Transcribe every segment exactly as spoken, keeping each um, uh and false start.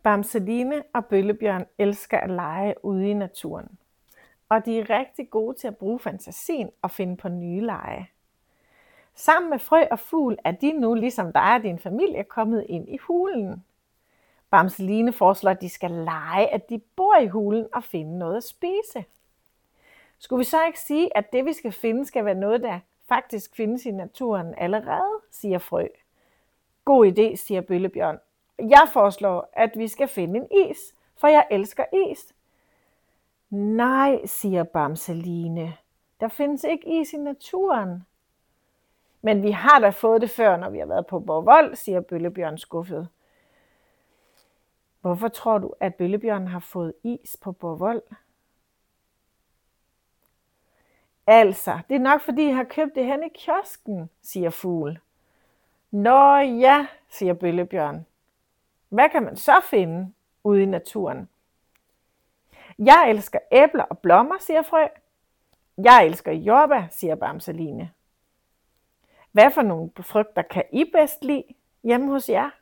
Bamseline og Bøllebjørn elsker at lege ude i naturen. Og de er rigtig gode til at bruge fantasien og finde på nye lege. Sammen med Frø og Fugl er de nu, ligesom dig og din familie, kommet ind i hulen. Bamseline foreslår, at de skal lege, at de bor i hulen og finde noget at spise. Skulle vi så ikke sige, at det vi skal finde, skal være noget, der faktisk findes i naturen allerede, siger Frø. God idé, siger Bøllebjørn. Jeg foreslår, at vi skal finde en is, for jeg elsker is. Nej, siger Bamseline. Der findes ikke is i naturen. Men vi har da fået det før, når vi har været på Borgvold, siger Bøllebjørn skuffet. Hvorfor tror du, at Bøllebjørn har fået is på Borgvold? Altså, det er nok fordi, jeg har købt det hen i kiosken, siger Fugl. Nå ja, siger Bøllebjørn. Hvad kan man så finde ude i naturen? Jeg elsker æbler og blommer, siger Frø. Jeg elsker jordbær, siger Bamseline. Hvad for nogle frugter kan I bedst lide hjemme hos jer?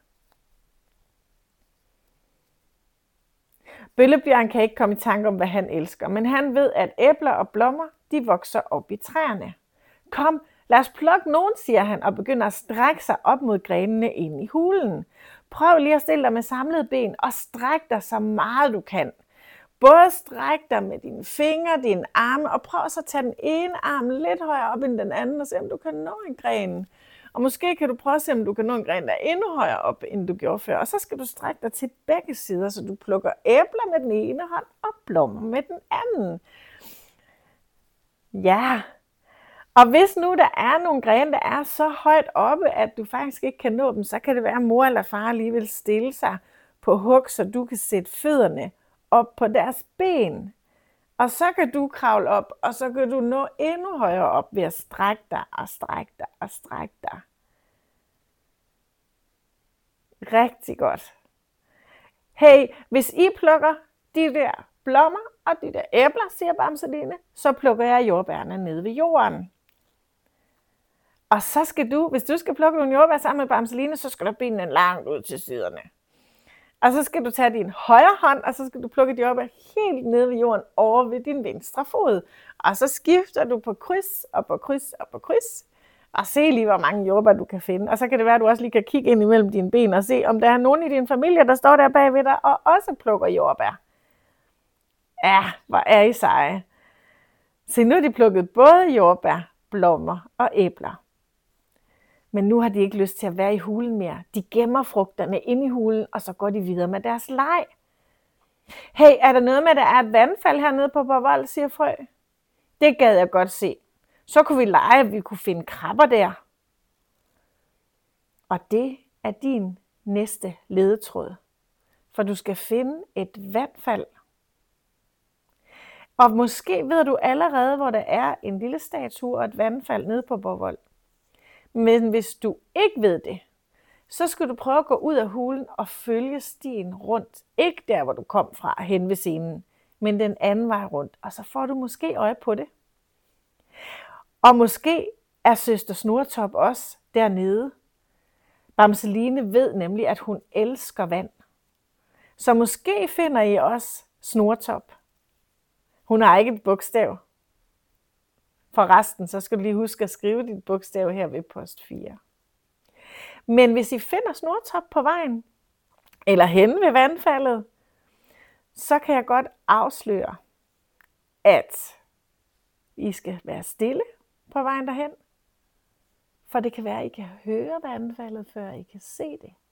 Bøllebjørn kan ikke komme i tanke om, hvad han elsker, men han ved, at æbler og blommer, de vokser op i træerne. Kom, lad os plukke nogen, siger han, og begynder at strække sig op mod grenene inde i hulen. Prøv lige at stille dig med samlede ben og stræk dig så meget du kan. Både stræk dig med dine fingre, dine arme, og prøv så at tage den ene arm lidt højere op end den anden, og se om du kan nå en gren. Og måske kan du prøve at se, om du kan nå en gren, der er endnu højere op, end du gjorde før. Og så skal du strække dig til begge sider, så du plukker æbler med den ene hånd og blommer med den anden. Ja, og hvis nu der er nogle grene, der er så højt oppe, at du faktisk ikke kan nå dem, så kan det være, at mor eller far lige vil stille sig på hug, så du kan sætte fødderne op på deres ben. Og så kan du kravle op, og så kan du nå endnu højere op ved at strække dig og strække dig og strække dig. Rigtig godt. Hey, hvis I plukker de der blommer og de der æbler, siger Bamseline, så plukker jeg jordbærne nede ved jorden. Og så skal du, hvis du skal plukke nogle jordbær sammen med Bamseline, så skal du benene langt ud til siderne. Og så skal du tage din højre hånd, og så skal du plukke et jordbær helt nede ved jorden over ved din venstre fod. Og så skifter du på kryds og på kryds og på kryds. Og se lige, hvor mange jordbær du kan finde. Og så kan det være, at du også lige kan kigge ind imellem dine ben og se, om der er nogen i din familie, der står der bag ved dig og også plukker jordbær. Ja, hvor er I seje. Se, nu har de plukket både jordbær, blommer og æbler. Men nu har de ikke lyst til at være i hulen mere. De gemmer frugterne inde i hulen, og så går de videre med deres leg. Hey, er der noget med, at der er et vandfald hernede på Borgvold, siger Frø. Det gad jeg godt se. Så kunne vi lege, at vi kunne finde krabber der. Og det er din næste ledetråd. For du skal finde et vandfald. Og måske ved du allerede, hvor der er en lille statue og et vandfald nede på Borgvold. Men hvis du ikke ved det, så skal du prøve at gå ud af hulen og følge stien rundt. Ikke der, hvor du kom fra, hen ved scenen, men den anden vej rundt. Og så får du måske øje på det. Og måske er søster Snortop også dernede. Bamseline ved nemlig, at hun elsker vand. Så måske finder I også Snortop. Hun har ikke et bogstav. For resten, så skal du lige huske at skrive dit bogstav her ved post fire. Men hvis I finder Snortop på vejen, eller henne ved vandfaldet, så kan jeg godt afsløre, at I skal være stille på vejen derhen. For det kan være, at I kan høre vandfaldet, før I kan se det.